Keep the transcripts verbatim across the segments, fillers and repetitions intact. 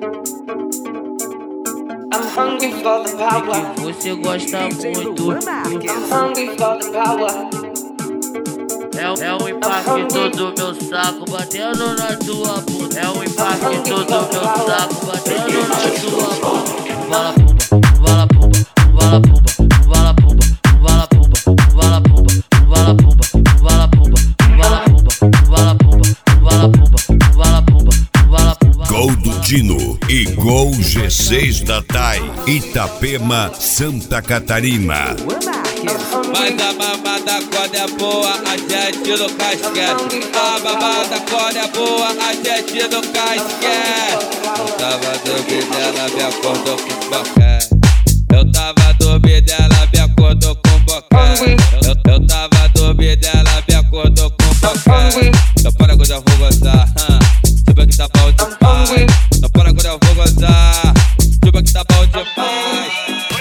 I'm hungry for the power. Que você gosta muito. I'm hungry for the power. É, o- é o impacto do meu saco batendo na tua bunda. É o impacto do meu saco batendo na tua bunda. Vala pumba, vala pumba, vala pumba, vala pumba, vala pumba, vala pumba, vala pumba, vala pumba, vala pumba, vala pumba, vala pumba, vala pumba, vala pumba. Gol do Dino e Gol G seis da T A I, Itapema, Santa Catarina. Mas a babada quando é boa, a gente no casquete. A babada quando é boa, a gente no casquete. Eu tava dormindo, ela me acordou com boquete. Eu tava dormindo, ela me acordou com boquete. Eu, eu tava dormindo, ela me acordou com boquete. Então para quando eu vou gozar, chupa que tá bom demais. Então para quando eu vou gozar, chupa que tá bom demais.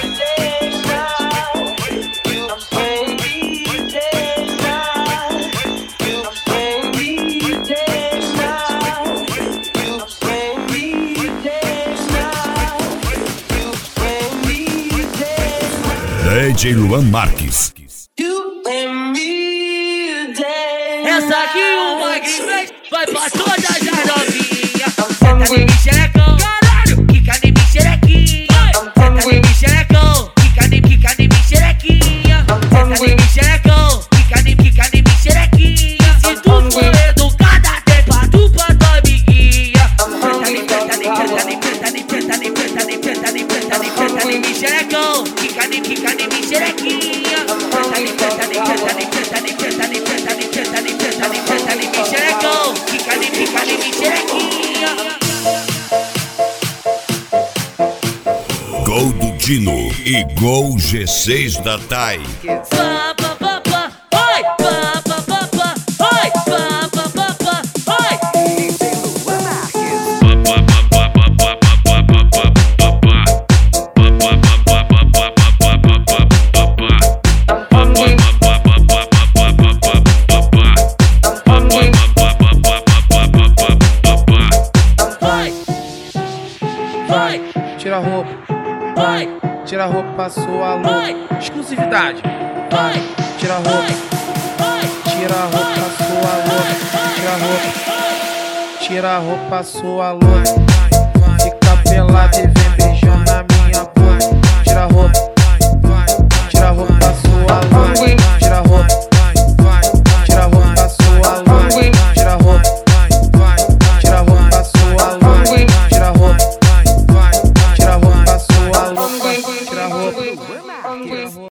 D J Luan Marques. Essa aqui o Magrinho vai pra todas as novinhas. Senta em mim, xerecão. Caralho, quica em mim, xerequinha. Senta em mim, xerecão. Quica em quica em mim, xerequinha. Senta em mim, xerecão. Quica em quica em mim, xerequinha. Se tu for educada, tem pra tu pra tua amiguinha. Senta em mim, senta em mim, senta em mim, senta em mim, senta em mim, senta em mim, senta em mim, senta em mim, xerecão. Quica em quica em mim, xerequinha. Senta em mim, senta em mim, senta em mim, senta em mim, senta em mim, senta em mim, senta em mim, senta em mim, xerecão. Quica em quica em mim, xerequinha. Gol do Dino e Gol G seis da T A I. Pa, pa, pa, pa, oi! Pa, pa, pa, pa, oi! Pa, pa, pa, pa, oi! Vai! Vai! Tira a roupa, Vai! tira a roupa pra sua louca. Vai! Exclusividade. Vai! Tira a roupa, Vai! tira a roupa pra sua louca. Tira a roupa, tira a roupa pra sua louca. Fica pelada e vem beijando na minha boca. Tira a roupa, tira a roupa pra sua louca. Tira a roupa, tira a roupa pra sua louca. Tira a roupa, tira a roupa pra sua louca. Tira a roupa, tira a roupa pra sua louca. Tira a roupa.